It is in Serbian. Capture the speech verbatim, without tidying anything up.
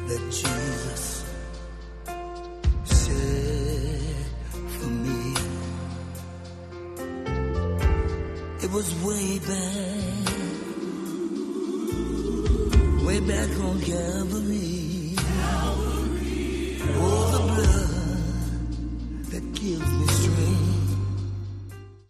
that Jesus said for me. It was way back, way back on Calvary.